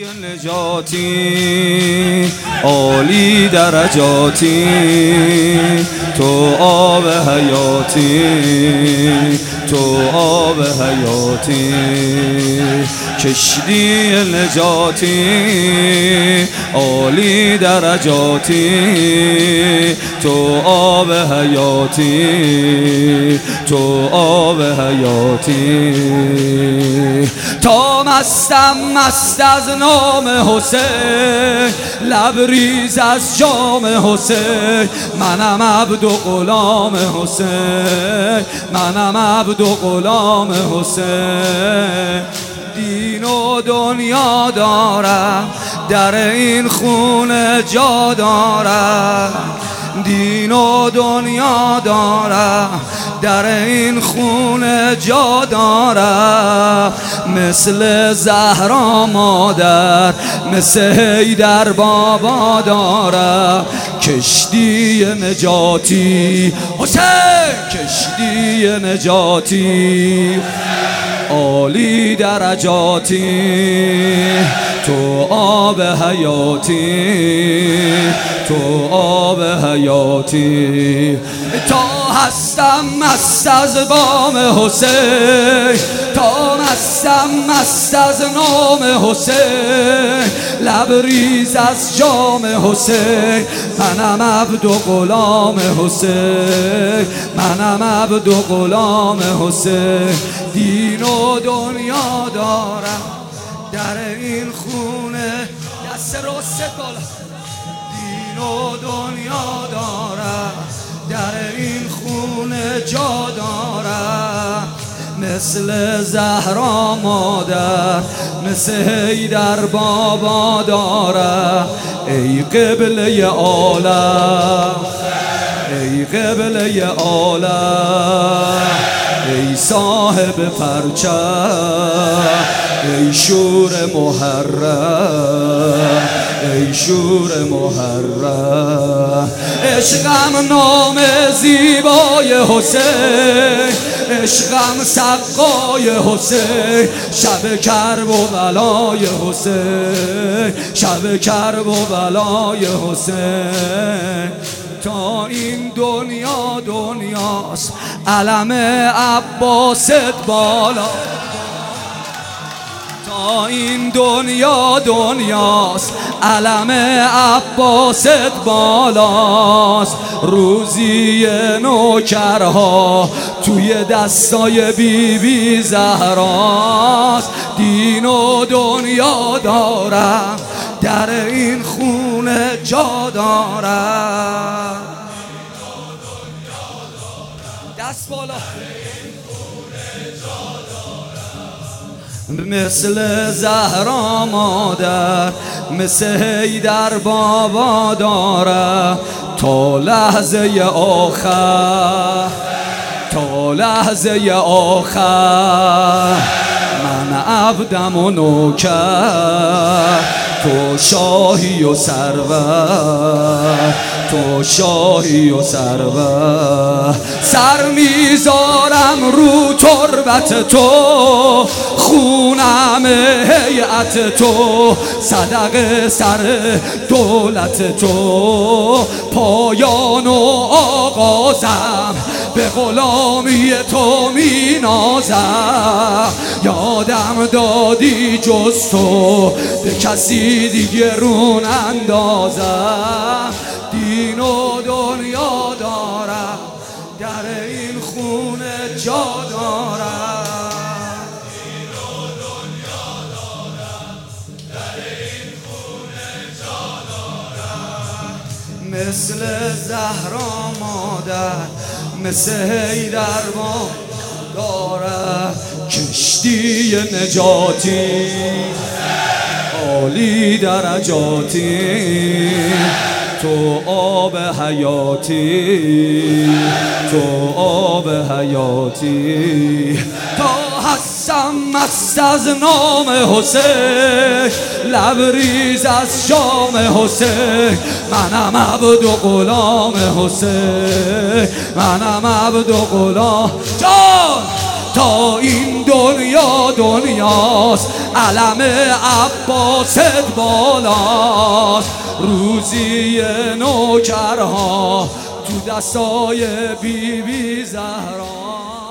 نجاتی عالی درجاتی تو آب حیاتی تو آب حیاتی کشتی نجاتی عالی درجاتی تو آب حیاتی تو آب حیاتی تا مستم مست از نام حسین لبریز از جام حسین منم عبد و غلام حسین منم عبد و غلام حسین دین و دنیا دارم در این خونه جا دارم دین و دنیا دارم در این خونه جا دارم مثل زهرا مادر مثل حیدر بابا دارم کشتی نجاتی حسین کشتی نجاتی عالی درجاتی تو آب حیاتی تو آب حیاتی تا هستم مست از بام حسین تا مستم مست از نام حسین لبریز از جام حسین منم عبد و غلام حسین منم عبد و غلام حسین دین و دنیا دارم در این خونه دست رست بالا دین و دنیا دارم در این خونه جا دارم مثل زهرا مادر مثل حیدر بابا دارم ای قبله عالم ای قبله عالم ای صاحب پرچم ای شور محرم ای شور محرم عشقم نام زیبای حسین عشقم سقای حسین شب کرب و بلای حسین شب کرب و بلای حسین تا این دنیا دنیاست علم عباست بالا تا این دنیا دنیاست علم عباست بالاست روزی نوکرها توی دستای بی زهراست دین و دنیا دارم در این خونه جا دارم دست بالا مثل زهرا مادر مثل حیدر بابا دارم تا لحظه آخر تا لحظه آخر من عبدم و نوکر تو شاهی و سرور تو شاهی و سرور سر میذارم رو تربت تو خونم هیئت تو صدقه سر دولت تو پایان و آغازم به غلامی تو می نازم یادم دادی جز تو به کسی دیگه رون اندازم دین و دنیا دارم در این خونه جا دارم دین و دنیا دارم در این خونه جا دارم مثل زهرا مادر مثل حیدر بابا دارم کشتی نجاتی عالی درجاتی تو آب حیاتی تو آب حیاتی تا هستم مست از نام حسین لبریز از جام حسین منم عبد و غلام حسین منم عبد و غلام جان تا این دنیا دنیاست، علم عباست بالاست. روزی نوکرها تو دستای بی بی زهرا.